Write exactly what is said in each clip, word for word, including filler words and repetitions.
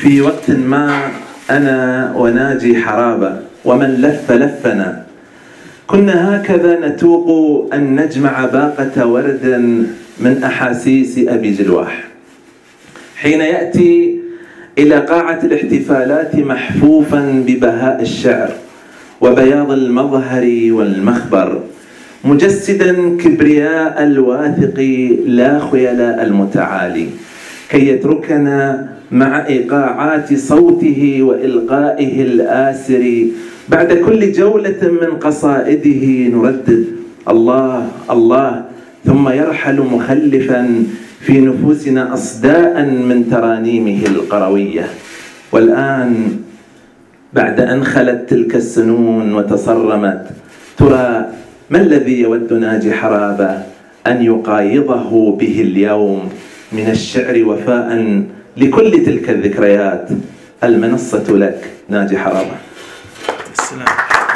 في وقت ما أنا وناجي حرابة ومن لف لفنا، كنا هكذا نتوق أن نجمع باقة ورد من أحاسيس أبي جلواح حين يأتي إلى قاعة الاحتفالات محفوفا ببهاء الشعر وبياض المظهر والمخبر، مجسدا كبرياء الواثق لا خيلاء المتعالي، كي يتركنا مع إيقاعات صوته وإلقائه الآسر بعد كل جولة من قصائده نردد الله الله، ثم يرحل مخلفا في نفوسنا أصداء من ترانيمه القروية. والآن بعد أن خلت تلك السنون وتصرمت، ترى ما الذي يود ناجي حرابة أن يقايضه به اليوم من الشعر وفاء لكل تلك الذكريات؟ المنصة لك ناجي حرابة. السلام.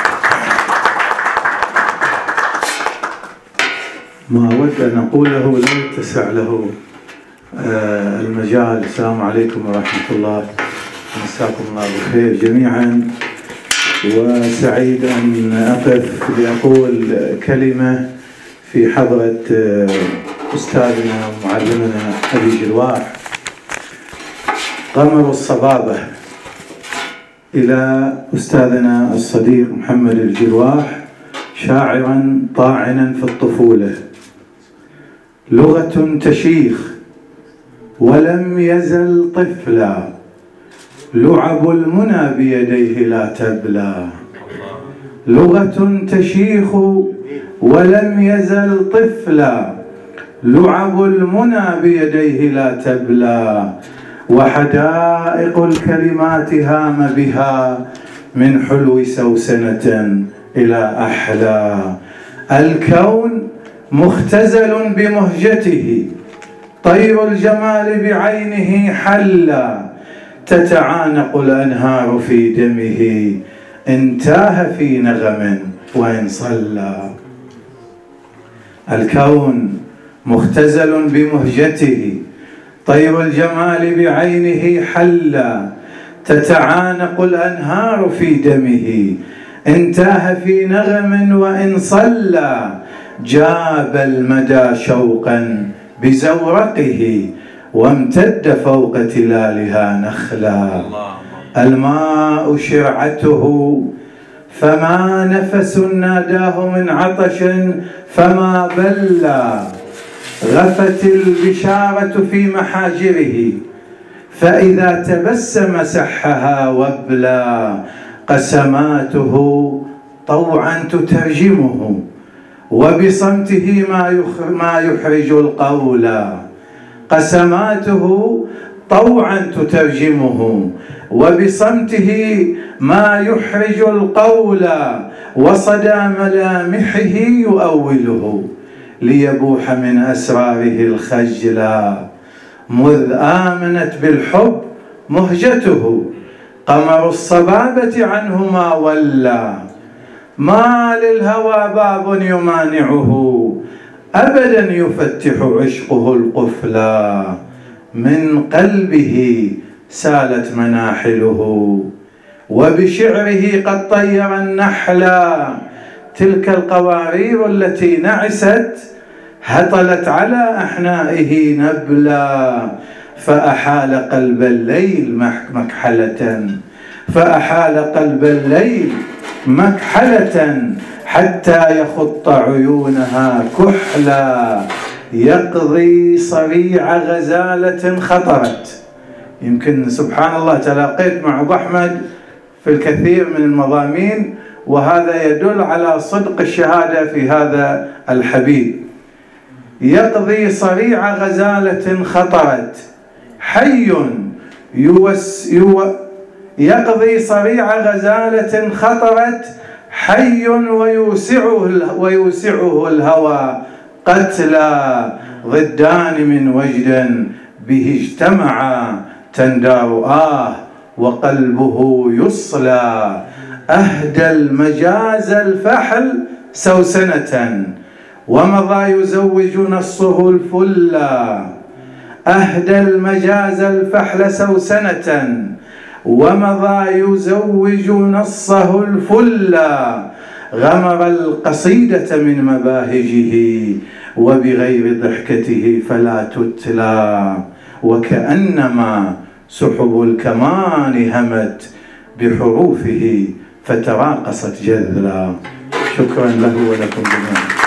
ما أود أن أقوله لا يتسع له آه المجال. السلام عليكم ورحمة الله، مساكم الله بخير جميعا، وسعيد أن أقف لأقول كلمة في حضرة آه أستاذنا ومعلمنا أبي جلواح قمر الصبابة، إلى أستاذنا الصديق محمد الجلواح شاعرا طاعنا في الطفولة، لغة تشيخ ولم يزل طفلا، لعب المنى بيديه لا تبلى، لغة تشيخ ولم يزل طفلا، لعب المنى بيديه لا تبلى، وحدائق الكلمات هام بها من حلو سوسنة إلى أحلى، الكون مختزل بمهجته، طير الجمال بعينه حلا، تتعانق الأنهار في دمه، إن تاه في نغم وإن صلى، الكون مختزل بمهجته، طير الجمال بعينه حلا، تتعانق الأنهار في دمه، إن تاه في نغم وإن صلى، جاب المدى شوقا بزورقه، وامتد فوق تلالها نخلا، الماء شرعته فما نفس ناداه من عطش فما بلى، غفت البشارة في محاجره، فإذا تبسم سحها وابلى، قسماته طوعا تترجمه، وبصمته ما يحرج القول، قسماته طوعا تترجمه، وبصمته ما يحرج القول، وصدى ملامحه يؤوله، ليبوح من أسراره الخجلا، مذ آمنت بالحب مهجته، قمر الصبابة عنه ما ولى، ما للهوى باب يمانعه، أبدا يفتح عشقه القفلا، من قلبه سالت مناحله، وبشعره قد طير النحلا، تلك القوارير التي نعست هطلت على أحنائه نبلا، فأحال قلب الليل مكحلة، فأحال قلب الليل مكحلة، حتى يخط عيونها كحلا، يقضي صريع غزالة خطرت. يمكن سبحان الله تلاقيت مع أبو أحمد في الكثير من المضامين، وهذا يدل على صدق الشهادة في هذا الحبيب. يقضي صريع غزالة خطرت، حي يوس يو يقضي صريع غزالة خطرت، حي ويوسعه, ويوسعه الهوى قتلى، ضدان من وجد به اجتمعا، تندار آه وقلبه يصلى، أهدى المجاز الفحل سوسنة، ومضى يزوج نصه الفلا، أهدى المجاز الفحل سوسنة، ومضى يزوج نصه الفلا، غمر القصيدة من مباهجه، وبغير ضحكته فلا تتلى، وكأنما سحب الكمان همت بحروفه فتراقصت جذلا. شكرا له ولكم جميعا.